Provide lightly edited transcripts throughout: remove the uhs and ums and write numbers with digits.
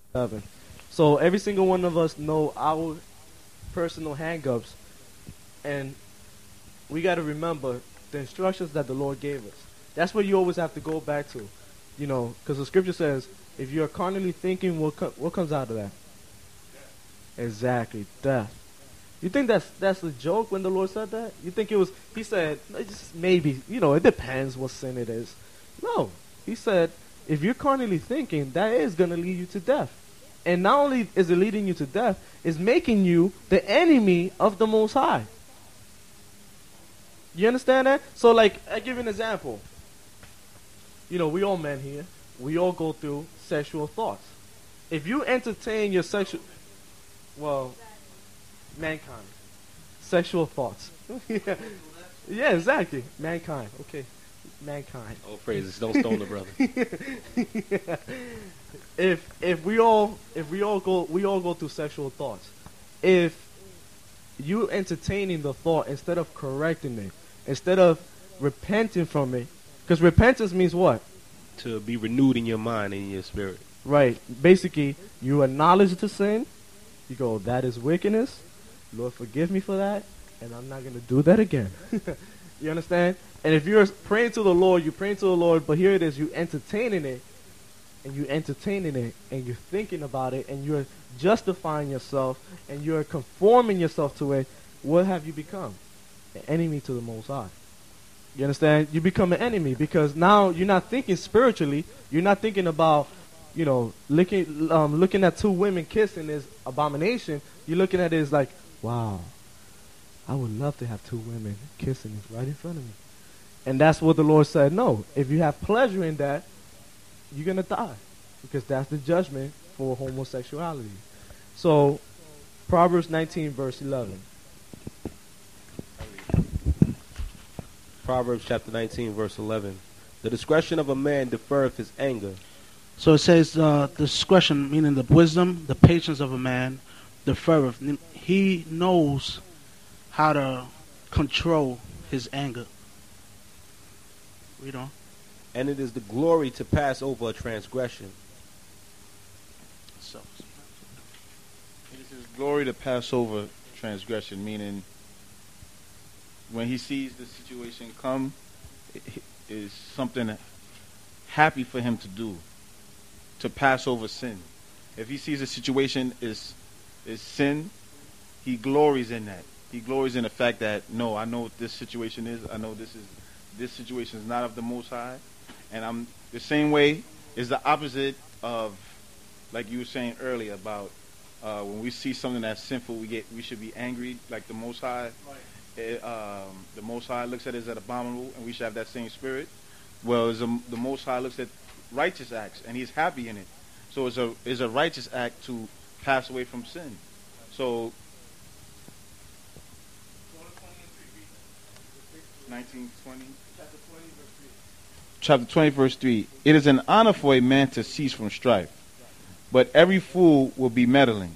11. So every single one of us know our personal hang-ups, and we got to remember the instructions that the Lord gave us. That's what you always have to go back to, because the scripture says, if you're carnally thinking, what comes out of that? Exactly, death. You think that's a joke when the Lord said that? You think he said, "It's maybe, it depends what sin it is." No, he said, if you're carnally thinking, that is going to lead you to death. And not only is it leading you to death, it's making you the enemy of the Most High. You understand that? So, I give you an example. We all men here. We all go through sexual thoughts. If you entertain your mankind. Sexual thoughts. Yeah. Yeah, exactly. Mankind. Okay. Mankind. Oh, praises. Don't stone the brother. Yeah. If we all go through sexual thoughts. If you entertaining the thought instead of correcting it, instead of repenting from it, because repentance means what? To be renewed in your mind and in your spirit. Right. Basically, you acknowledge the sin. You go, that is wickedness. Lord, forgive me for that, and I'm not going to do that again. You understand? And if you're praying to the Lord, you're praying to the Lord, but here it is, you entertaining it, and you're thinking about it, and you're justifying yourself, and you're conforming yourself to it, what have you become? An enemy to the Most High. You understand? You become an enemy because now you're not thinking spiritually. You're not thinking about, looking at two women kissing is abomination. You're looking at it as like, wow, I would love to have two women kissing right in front of me. And that's what the Lord said. No, if you have pleasure in that, you're going to die because that's the judgment for homosexuality. So, Proverbs 19, verse 11. Proverbs chapter 19, verse 11. The discretion of a man deferreth his anger. So it says discretion, meaning the wisdom, the patience of a man, deferreth. He knows how to control his anger. Read on. And it is the glory to pass over a transgression. So, it is his glory to pass over transgression, meaning when he sees the situation come, it is something happy for him to do, to pass over sin. If he sees a situation is sin, he glories in that. He glories in the fact that, no, I know what this situation is. I know this situation is not of the Most High. And I'm the same way is the opposite of, like you were saying earlier about when we see something that's sinful, we should be angry like the Most High. Right. The Most High looks at it as abominable, and we should have that same spirit. Well, the Most High looks at righteous acts, and He's happy in it. So it's a righteous act to pass away from sin. So 19:20. Chapter 20, verse 3. It is an honor for a man to cease from strife, but every fool will be meddling.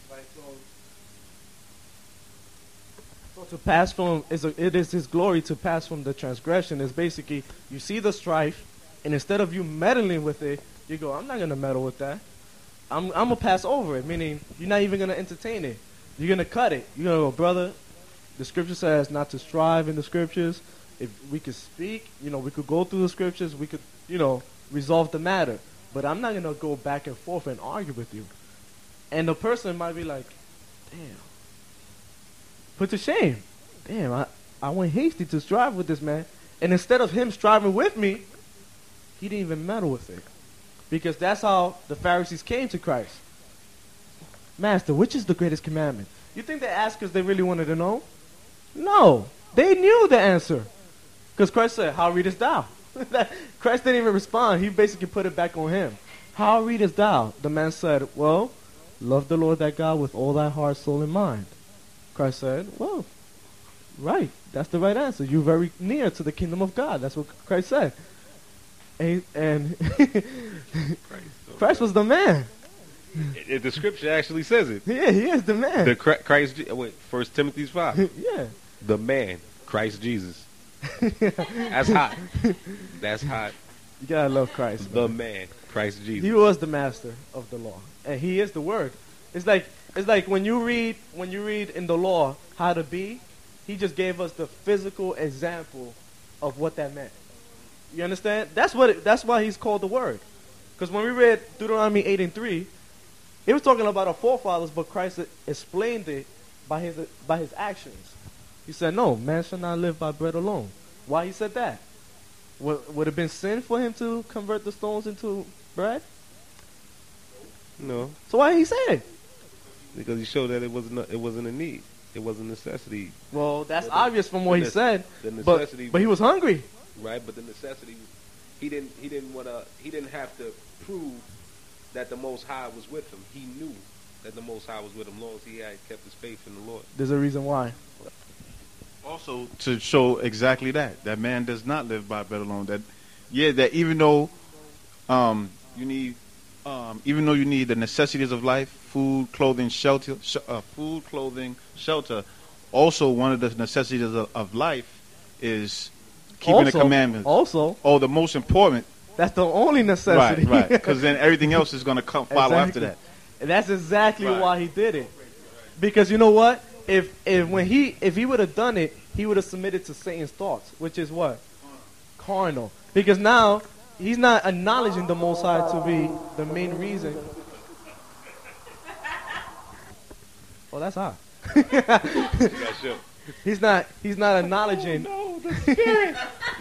So to pass from, it is his glory to pass from the transgression. Is basically, you see the strife, and instead of you meddling with it, you go, I'm not going to meddle with that. I'm going to pass over it, meaning you're not even going to entertain it. You're going to cut it. You're going to go, brother, the scripture says not to strive in the scriptures. If we could speak, we could go through the scriptures, we could, resolve the matter. But I'm not going to go back and forth and argue with you. And the person might be like, damn. Put to shame. Damn, I went hasty to strive with this man. And instead of him striving with me, he didn't even meddle with it. Because that's how the Pharisees came to Christ. Master, which is the greatest commandment? You think they asked because they really wanted to know? No. They knew the answer. Because Christ said, how readest thou? Christ didn't even respond. He basically put it back on him. How readest thou? The man said, well, love the Lord thy God with all thy heart, soul, and mind. Christ said, well, right. That's the right answer. You're very near to the kingdom of God. That's what Christ said. And Christ was the man. The scripture actually says it. Yeah, he is the man. Christ, 1 Timothy 5. Yeah. The man, Christ Jesus. That's hot. That's hot. You gotta love Christ. The man, Christ Jesus. He was the master of the law, and he is the word. It's like when you read in the law how to be, he just gave us the physical example of what that meant. You understand? That's why he's called the word. Because when we read Deuteronomy 8:3, it was talking about our forefathers, but Christ explained it by his actions. He said, "No, man shall not live by bread alone." Why he said that? Would it have been sin for him to convert the stones into bread? No, So why did he say it? because he showed that it wasn't a need. It was a necessity. Well, that's Well, obvious from what he said. The But necessity, he was hungry. right? But the necessity, he didn't have to prove that the Most High was with him. He knew that the Most High was with him, as long as he had kept his faith in the Lord. There's a reason why. Also, to show exactly that man does not live by bread alone. That even though you need the necessities of life, food, clothing, shelter. Also, one of the necessities of life is keeping the commandments. Also, the most important. that's the only necessity. Right. Because then everything else is going to follow after that. And that's exactly Right. why he did it. Because you know what? If he would have done it, he would have submitted to Satan's thoughts, which is what? Carnal. Because now he's not acknowledging the Most High to be the main reason. Oh, that's hot. You got shook. He's not acknowledging. No, the spirit.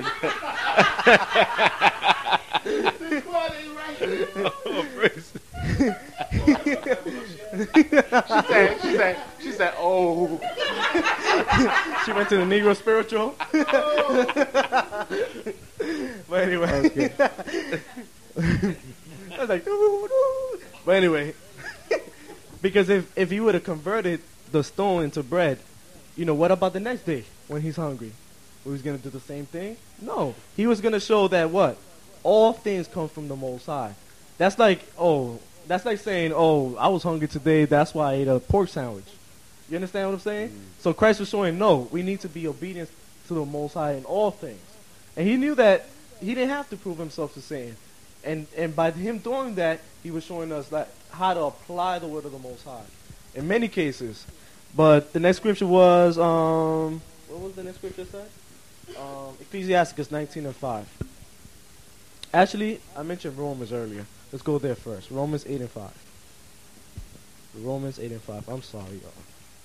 Oh, praise. She said, "Oh." She went to the Negro spiritual. But anyway. I was like, but anyway. Because if he would have converted the stone into bread, what about the next day when he's hungry? He was going to do the same thing? No. He was going to show that what? All things come from the Most High. That's like saying, I was hungry today, that's why I ate a pork sandwich. You understand what I'm saying? So Christ was showing, no, we need to be obedient to the Most High in all things. And he knew that he didn't have to prove himself to Satan. And by him doing that, he was showing us how to apply the word of the Most High in many cases. But the next scripture was, what was the next scripture said? Ecclesiasticus 19:5. Actually, I mentioned Romans earlier. Let's go there first. Romans 8:5. Romans 8:5. I'm sorry, y'all.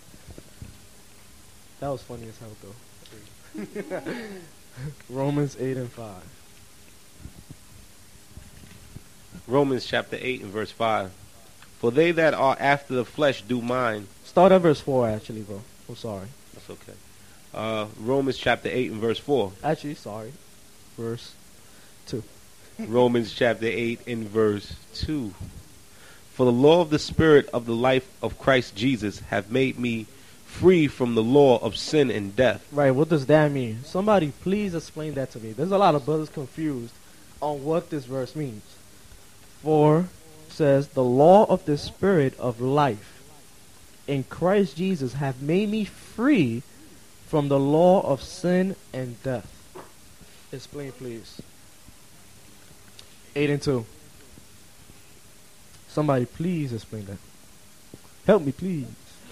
That was funny as hell, though. Romans 8:5. Romans chapter 8 and verse 5. For they that are after the flesh do mind. Start at verse 4, actually, bro. I'm sorry. That's okay. Romans chapter 8 and verse 4. Actually, sorry. Verse 2. Romans chapter 8 and verse 2. For the law of the Spirit of the life of Christ Jesus have made me free from the law of sin and death. Right, what does that mean? Somebody please explain that to me. There's a lot of brothers confused on what this verse means. For says, the law of the Spirit of life in Christ Jesus have made me free from the law of sin and death. Explain, please. 8 and 2. Somebody please explain that. Help me, please.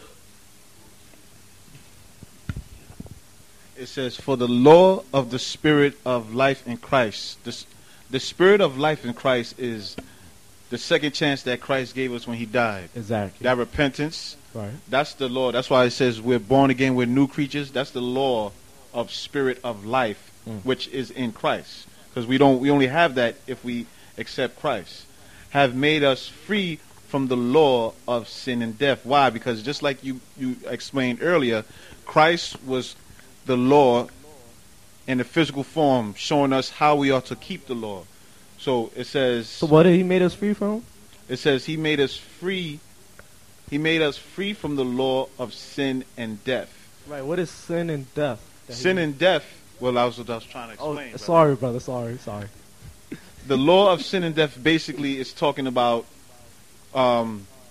It says, for the law of the Spirit of life in Christ. The Spirit of life in Christ is the second chance that Christ gave us when he died. Exactly. That repentance, Right. that's the law. That's why it says we're born again, we're new creatures. That's the law of Spirit of life, which is in Christ. Because we only have that if we accept Christ. Have made us free from the law of sin and death. Why? Because just like you explained earlier, Christ was the law in the physical form, showing us how we ought to keep the law. So it says. So what did he made us free from? It says he made us free. He made us free from the law of sin and death. Right. What is sin and death? Sin and death. Well, that's what I was trying to explain. Oh, sorry, brother. Sorry. The law of sin and death basically is talking about. Let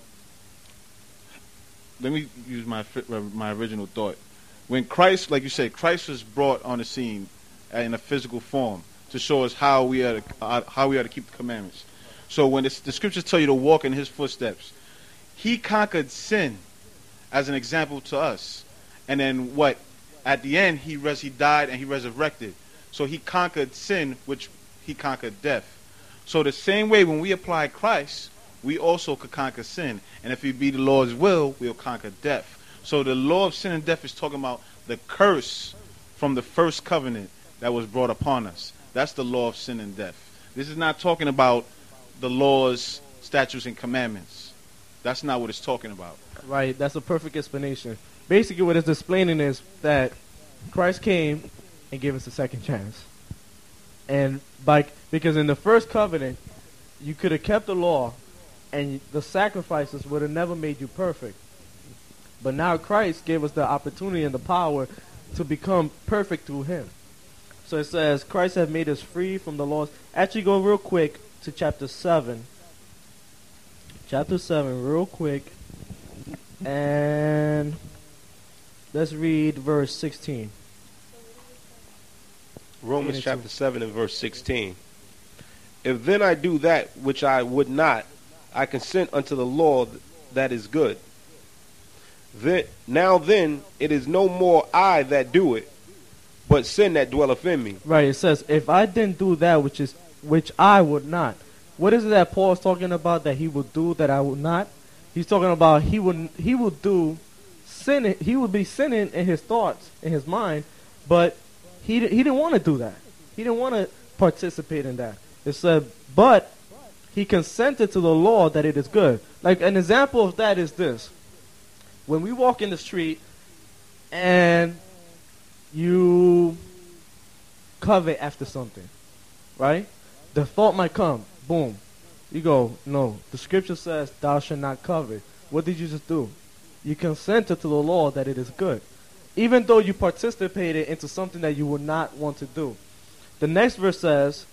me use my original thought. When Christ, like you said, Christ was brought on the scene in a physical form to show us how we are to keep the commandments. So when the scriptures tell you to walk in his footsteps, he conquered sin as an example to us. And then what? At the end, he died and he resurrected. So he conquered sin, which he conquered death. So the same way when we apply Christ, we also could conquer sin. And if it be the Lord's will, we'll conquer death. So the law of sin and death is talking about the curse from the first covenant that was brought upon us. That's the law of sin and death. This is not talking about the laws, statutes, and commandments. That's not what it's talking about. Right, that's a perfect explanation. Basically what it's explaining is that Christ came and gave us a second chance. And because in the first covenant, you could have kept the law and the sacrifices would have never made you perfect. But now Christ gave us the opportunity and the power to become perfect through him. So it says, Christ has made us free from the laws. Actually, go real quick to chapter 7. Chapter 7, real quick. And let's read verse 16. Romans chapter 7 and verse 16. If then I do that which I would not, I consent unto the law that is good. Now then, it is no more I that do it, but sin that dwelleth in me. Right, it says, if I didn't do that which I would not. What is it that Paul is talking about that he would do that I would not? He's talking about he would do sin. He would be sinning in his thoughts, in his mind, but he didn't want to do that. He didn't want to participate in that. It said, but he consented to the law that it is good. Like an example of that is this. When we walk in the street and you covet after something, right? The thought might come, boom. You go, no, the scripture says thou shalt not covet. What did you just do? You consented to the law that it is good, even though you participated into something that you would not want to do. The next verse says,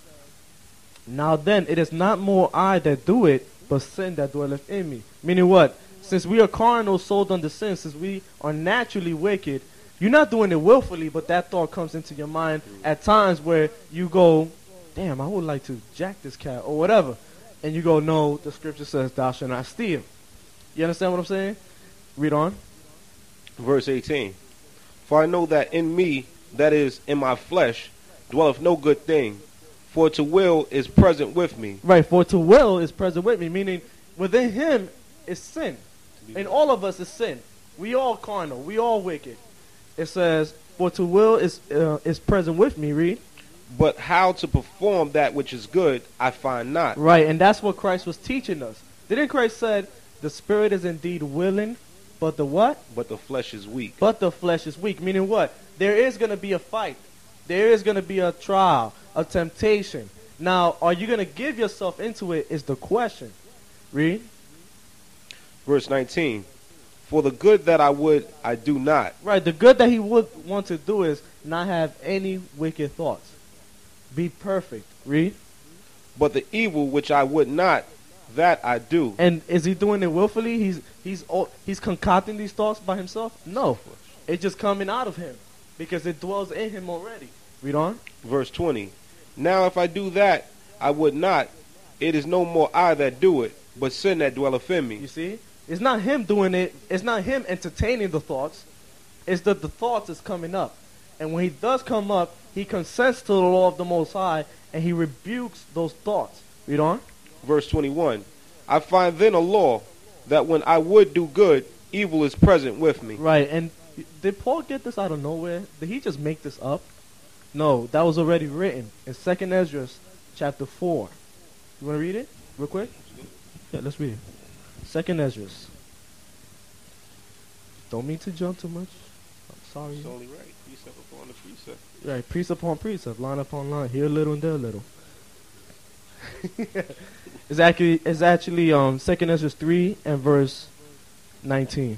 now then, it is not more I that do it, but sin that dwelleth in me. Meaning what? Since we are carnal, sold under sin, since we are naturally wicked, you're not doing it willfully, but that thought comes into your mind at times where you go, damn, I would like to jack this cat or whatever. And you go, no, the scripture says thou shalt not steal. You understand what I'm saying? Read on. Verse 18. For I know that in me, that is, in my flesh, dwelleth no good thing. For to will is present with me. Right, for to will is present with me, meaning within him is sin. And all of us is sin. We all carnal. We all wicked. It says, for to will is present with me, read. But how to perform that which is good, I find not. Right, and that's what Christ was teaching us. Didn't Christ said, the spirit is indeed willing, but the what? But the flesh is weak. But the flesh is weak, meaning what? There is going to be a fight. There is going to be a trial, a temptation. Now, are you going to give yourself into it is the question. Read. Verse 19. For the good that I would, I do not. Right, the good that he would want to do is not have any wicked thoughts. Be perfect. Read. But the evil which I would not, that I do. And is he doing it willfully? He's concocting these thoughts by himself? No. It's just coming out of him because it dwells in him already. Read on. Verse 20. Now if I do that, I would not. It is no more I that do it, but sin that dwelleth in me. You see? It's not him doing it. It's not him entertaining the thoughts. It's that the thoughts is coming up. And when he does come up, he consents to the law of the Most High, and he rebukes those thoughts. Read on. Verse 21. I find then a law, that when I would do good, evil is present with me. Right, and did Paul get this out of nowhere? Did he just make this up? No, that was already written in 2 Ezra chapter 4. You want to read it real quick? Yeah, let's read it. 2 Ezra. Don't mean to jump too much. I'm sorry. It's only right. Precept upon the precept. Right, precept upon precept, line upon line, here a little and there a little. It's actually 2 Ezra 3 and verse 19.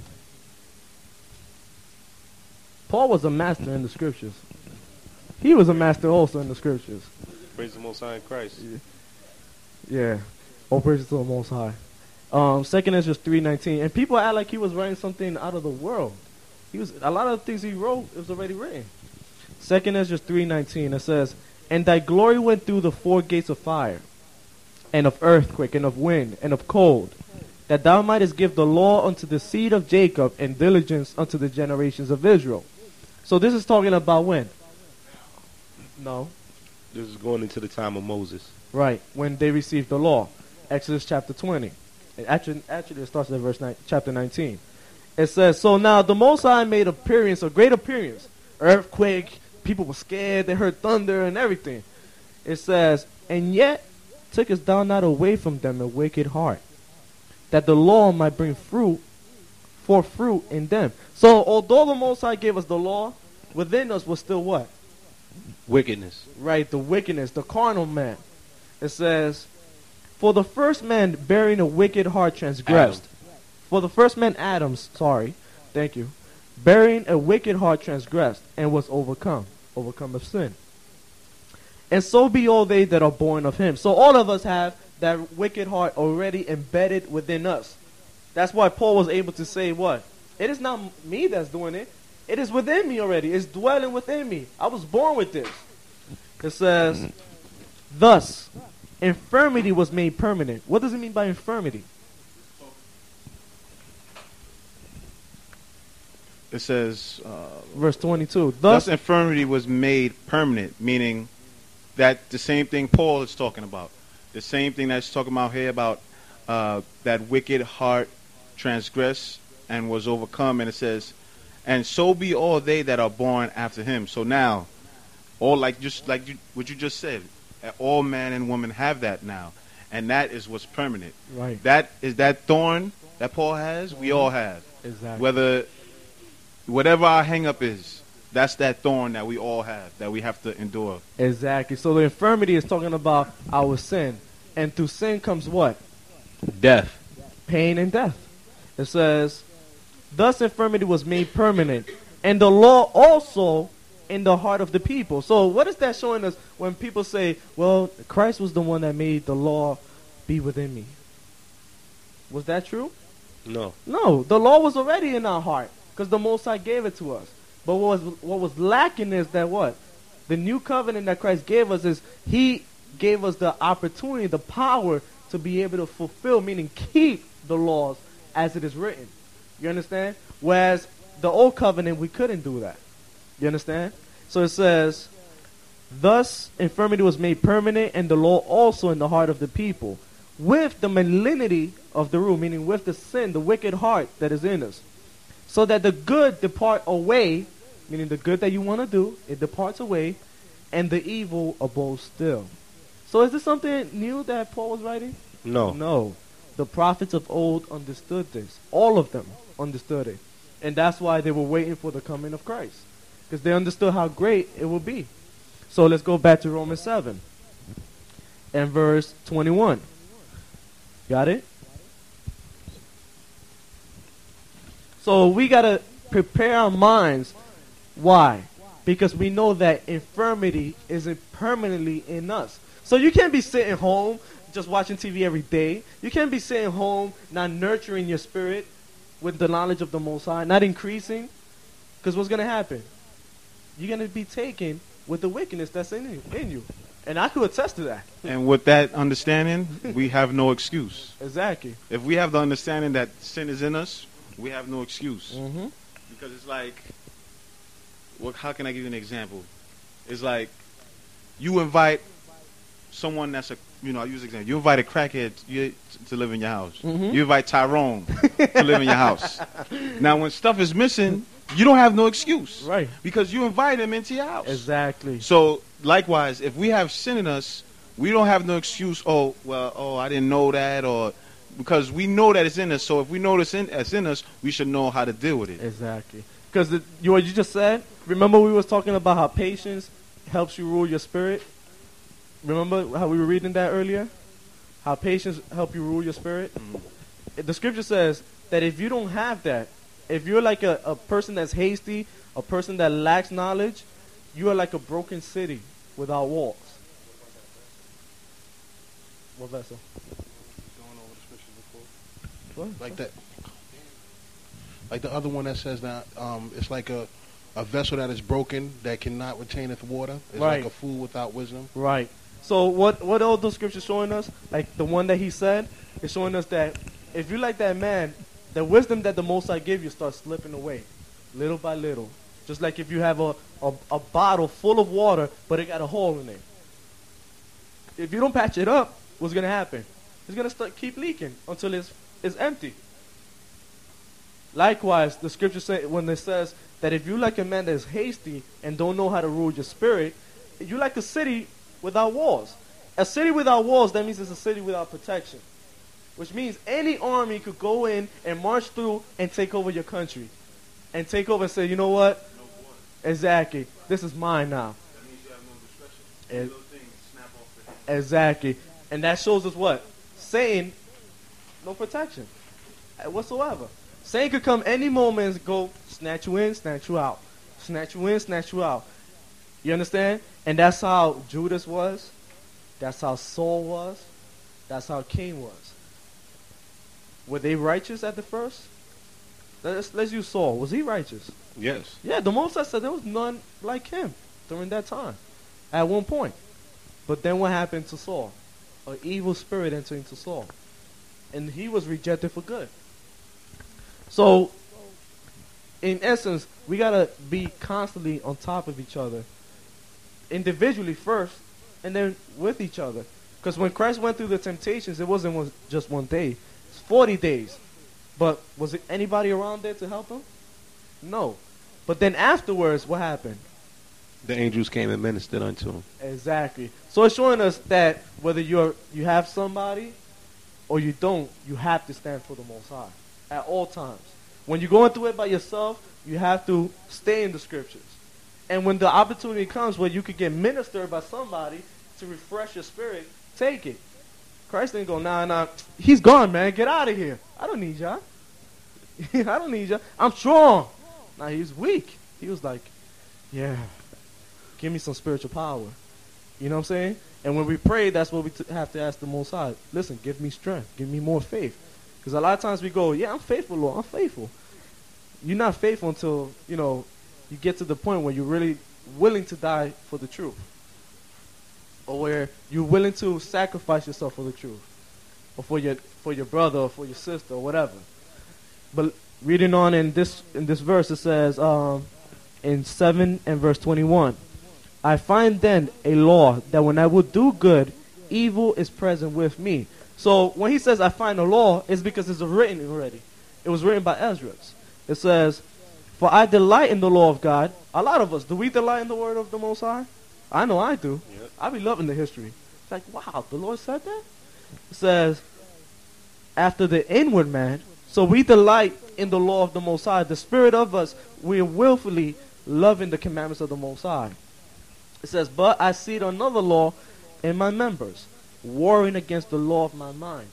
Paul was a master in the scriptures. He was a master also in the scriptures. Praise the Most High in Christ. Yeah. All praises to the Most High. 2 Ezra 3:19. And people act like he was writing something out of the world. A lot of the things he wrote, it was already written. 2 Ezra 3:19, it says, and thy glory went through the four gates of fire. and of earthquake, and of wind, and of cold, that thou mightest give the law unto the seed of Jacob, and diligence unto the generations of Israel. So this is talking about when? No. This is going into the time of Moses. Right, when they received the law. Exodus chapter 20. Actually it starts at chapter 19. It says, so now the Most High made appearance, a great appearance. Earthquake, people were scared, they heard thunder and everything. It says, and yet tookest thou not away from them a wicked heart, that the law might bring forth fruit in them. So although the Most High gave us the law, within us was still what? Wickedness. Right, the wickedness, the carnal man. It says, for the first man bearing a wicked heart transgressed. For the first man, Adam, bearing a wicked heart transgressed, and was overcome of sin. And so be all they that are born of him. So all of us have that wicked heart already embedded within us. That's why Paul was able to say what? It is not me that's doing it. It is within me already. It's dwelling within me. I was born with this. It says, thus, infirmity was made permanent. What does it mean by infirmity? It says, verse 22. Thus infirmity was made permanent, meaning that the same thing Paul is talking about. The same thing that's talking about here about that wicked heart transgressed and was overcome. And it says, and so be all they that are born after him. So now, all what you just said, all man and woman have that now. And that is what's permanent. Right. That is that thorn that Paul has, we all have. Exactly. Whatever our hang-up is, that's that thorn that we all have, that we have to endure. Exactly. So the infirmity is talking about our sin. And through sin comes what? Death. Pain and death. It says, thus infirmity was made permanent, and the law also in the heart of the people. So what is that showing us when people say, well, Christ was the one that made the law be within me? Was that true? No. No, the law was already in our heart because the Most High gave it to us. But what was lacking is that what? The new covenant that Christ gave us is he gave us the opportunity, the power to be able to fulfill, meaning keep the laws as it is written. You understand? Whereas the old covenant, we couldn't do that. You understand? So it says, thus infirmity was made permanent, and the law also in the heart of the people, with the malignity of the rule, meaning with the sin, the wicked heart that is in us, so that the good depart away, meaning the good that you want to do, it departs away, and the evil abodes still. So is this something new that Paul was writing? No. No. The prophets of old understood this. All of them understood it. And that's why they were waiting for the coming of Christ. Because they understood how great it would be. So let's go back to Romans 7 and verse 21. Got it? So we got to prepare our minds. Why? Because we know that infirmity is permanently in us. So you can't be sitting home just watching TV every day. You can't be sitting home not nurturing your spirit with the knowledge of the Most High, not increasing. Because what's going to happen? You're going to be taken with the wickedness that's in you. And I could attest to that. And with that understanding, we have no excuse. Exactly. If we have the understanding that sin is in us, we have no excuse. Mm-hmm. Because it's like, how can I give you an example? It's like you invite someone that's I use an example. You invite a crackhead to live in your house. Mm-hmm. You invite Tyrone to live in your house. Now, when stuff is missing, you don't have no excuse. Right. Because you invite him into your house. Exactly. So, likewise, if we have sin in us, we don't have no excuse, I didn't know that, or because we know that it's in us. So if we know it's in us, we should know how to deal with it. Exactly. Because what you just said, remember we was talking about how patience helps you rule your spirit? Remember how we were reading that earlier? How patience help you rule your spirit? Mm-hmm. The scripture says that if you don't have that, if you're like a person that's hasty, a person that lacks knowledge, you are like a broken city without walls. What vessel? Going over the scripture before. What? Like that. Like the other one that says that it's like a vessel that is broken that cannot retaineth water. It's right. like a fool without wisdom. Right. So what all those scriptures showing us, like the one that he said, is showing us that if you like that man, the wisdom that the Most High gave you starts slipping away, little by little. Just like if you have a bottle full of water, but it got a hole in it. If you don't patch it up, what's going to happen? It's going to keep leaking until it's empty. Likewise, the scripture say when it says that if you like a man that is hasty and don't know how to rule your spirit, you like a city without walls. A city without walls, that means it's a city without protection. Which means any army could go in and march through and take over your country. And take over and say, you know what? Exactly. This is mine now. That means you have no discretion. Those things snap off the hand. Exactly. And that shows us what? Satan, no protection whatsoever. Satan could come any moment and go snatch you in, snatch you out. Snatch you in, snatch you out. You understand? And that's how Judas was. That's how Saul was. That's how Cain was. Were they righteous at the first? Let's use Saul. Was he righteous? Yes. Yeah, the Most High said there was none like him during that time. At one point. But then what happened to Saul? An evil spirit entered into Saul. And he was rejected for good. So, in essence, we got to be constantly on top of each other. Individually first, and then with each other. Because when Christ went through the temptations, it wasn't just one day. It's 40 days. But was it anybody around there to help him? No. But then afterwards, what happened? The angels came and ministered unto him. Exactly. So it's showing us that whether you have somebody or you don't, you have to stand for the Most High at all times. When you're going through it by yourself, you have to stay in the scriptures. And when the opportunity comes where you could get ministered by somebody to refresh your spirit, take it. Christ didn't go, nah, he's gone, man. Get out of here. I don't need y'all. I don't need y'all. I'm strong. Nah, he was weak. He was like, yeah, give me some spiritual power. You know what I'm saying? And when we pray, that's what we have to ask the Most High. Listen, give me strength. Give me more faith. Because a lot of times we go, yeah, I'm faithful, Lord. I'm faithful. You're not faithful until, you get to the point where you're really willing to die for the truth. Or where you're willing to sacrifice yourself for the truth. Or for your brother or for your sister or whatever. But reading on in this verse, it says in 7 and verse 21, I find then a law that when I would do good, evil is present with me. So when he says I find a law, it's because it's written already. It was written by Ezra. It says, for I delight in the law of God. A lot of us, do we delight in the word of the Most High? I know I do. Yep. I be loving the history. It's like, wow, the Lord said that? It says, after the inward man, so we delight in the law of the Most High. The spirit of us, we are willfully loving the commandments of the Most High. It says, but I see another law in my members, warring against the law of my mind,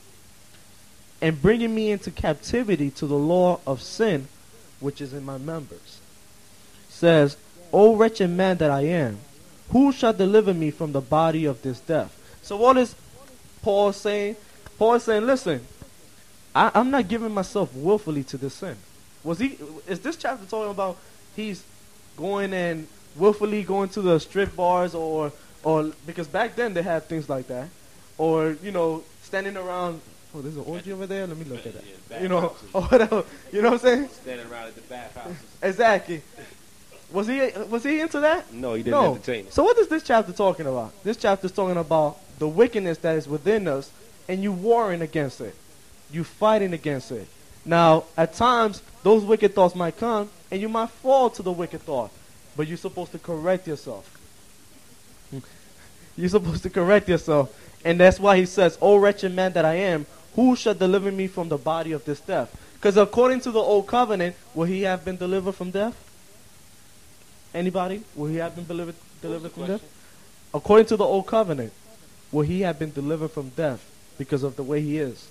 and bringing me into captivity to the law of sin, which is in my members. It says, O wretched man that I am, who shall deliver me from the body of this death? So what is Paul saying? Paul is saying, listen, I'm not giving myself willfully to this sin. Is this chapter talking about he's going and willfully going to the strip bars or because back then they had things like that, or standing around. Oh, there's an orgy over there. Let me look at that. Or whatever. You know what I'm saying? Standing around at the bathhouses. Exactly. Was he into that? No, he didn't entertain it. So what is this chapter talking about? This chapter is talking about the wickedness that is within us, and you warring against it. You fighting against it. Now, at times, those wicked thoughts might come, and you might fall to the wicked thought. But you're supposed to correct yourself. You're supposed to correct yourself. And that's why he says, O wretched man that I am, who shall deliver me from the body of this death? Because according to the old covenant, will he have been delivered from death? Anybody? Will he have been delivered from death? According to the old covenant, will he have been delivered from death because of the way he is?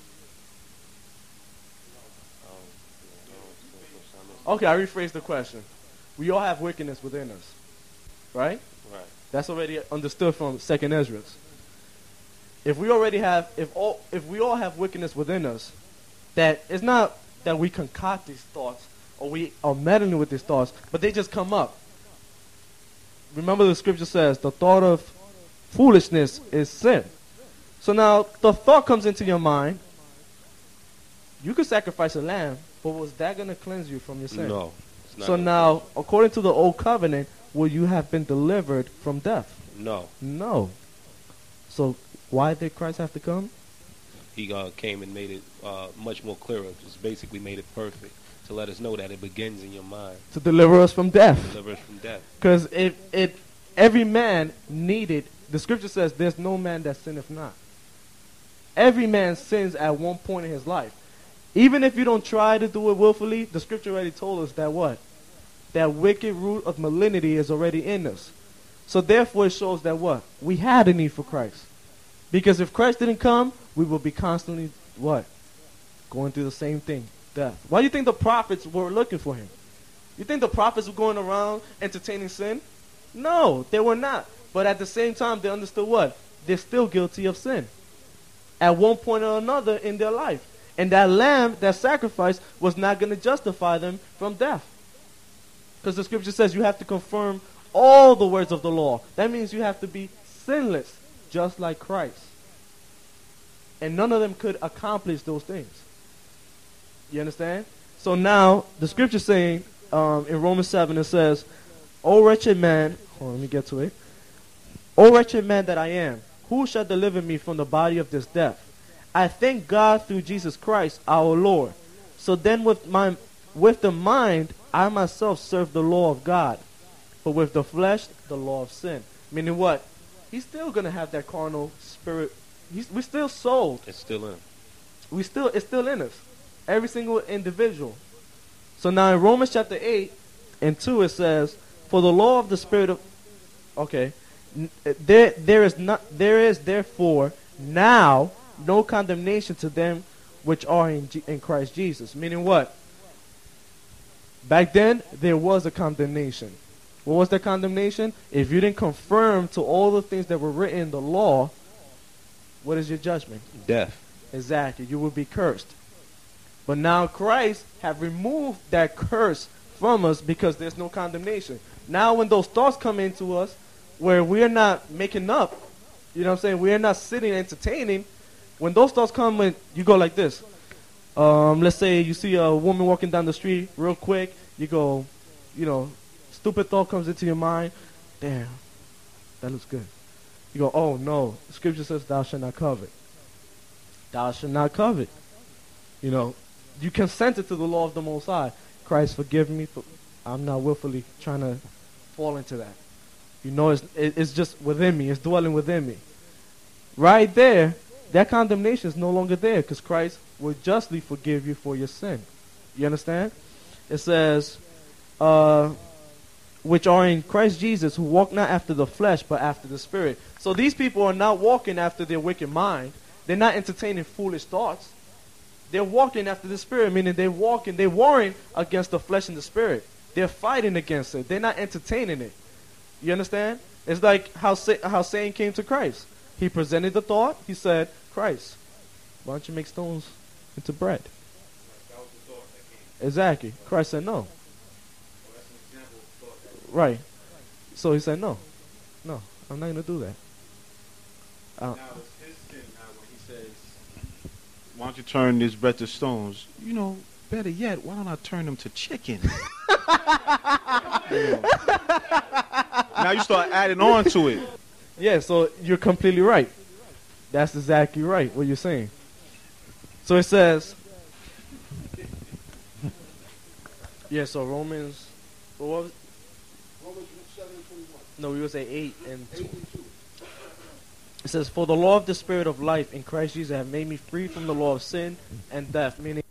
Okay, I rephrase the question. We all have wickedness within us, right? Right. That's already understood from 2nd Ezra. If we all have wickedness within us, that it's not that we concoct these thoughts or we are meddling with these thoughts, but they just come up. Remember the scripture says, the thought of foolishness is sin. So now the thought comes into your mind, you could sacrifice a lamb, but was that going to cleanse you from your sin? No. It's not So gonna now, according to the old covenant, will you have been delivered from death? No. No. So why did Christ have to come? He came and made it much more clearer. Just basically made it perfect to let us know that it begins in your mind. To deliver us from death. Deliver us from death. Because every man needed, the scripture says, there's no man that sinneth not. Every man sins at one point in his life. Even if you don't try to do it willfully, the scripture already told us that what? That wicked root of malignity is already in us. So therefore it shows that what? We had a need for Christ. Because if Christ didn't come, we will be constantly, what? Going through the same thing, death. Why do you think the prophets were looking for him? You think the prophets were going around entertaining sin? No, they were not. But at the same time, they understood what? They're still guilty of sin. At one point or another in their life. And that lamb, that sacrifice, was not going to justify them from death. Because the scripture says you have to confirm all the words of the law. That means you have to be sinless, just like Christ. And none of them could accomplish those things. You understand? So now, the scripture saying, in Romans 7, it says, O wretched man, hold on, let me get to it. O wretched man that I am, who shall deliver me from the body of this death? I thank God through Jesus Christ our Lord. So then with the mind, I myself serve the law of God. But with the flesh, the law of sin. Meaning what? He's still going to have that carnal spirit. We're still sold. It's still in. It's still in us. Every single individual. So now in Romans chapter 8 and 2 it says, for the law of the spirit of... Okay. There is therefore now no condemnation to them which are in Christ Jesus. Meaning what? Back then, there was a condemnation. What was the condemnation? If you didn't conform to all the things that were written in the law, what is your judgment? Death. Exactly. You will be cursed. But now Christ have removed that curse from us because there's no condemnation. Now when those thoughts come into us, where we're not making up, you know what I'm saying? We're not sitting entertaining. When those thoughts come, when you go like this. Let's say you see a woman walking down the street real quick. You go, stupid thought comes into your mind. Damn, that looks good. You go, oh no, the scripture says thou shalt not covet. Thou shalt not covet. You consented to the law of the Most High. Christ, forgive me. I'm not willfully trying to fall into that. It's just within me. It's dwelling within me. Right there, that condemnation is no longer there because Christ will justly forgive you for your sin. You understand? It says, which are in Christ Jesus, who walk not after the flesh, but after the Spirit. So these people are not walking after their wicked mind. They're not entertaining foolish thoughts. They're walking after the Spirit, meaning they're warring against the flesh and the Spirit. They're fighting against it. They're not entertaining it. You understand? It's like how Satan came to Christ. He presented the thought. He said, Christ, why don't you make stones into bread? That was the thought that came. Exactly. Christ said no. Well, that's an example of thought that Right. So he said no. No, I'm not going to do that. Now it's his sin now when he says, why don't you turn this bread to stones? Better yet, why don't I turn them to chicken? Now you start adding on to it. Yeah, so you're completely right. That's exactly right, what you're saying. So it says, so Romans, what was it? Romans 7:21. No, we would say 8 and 2. 8 and 2. It says, for the law of the Spirit of life in Christ Jesus have made me free from the law of sin and death, meaning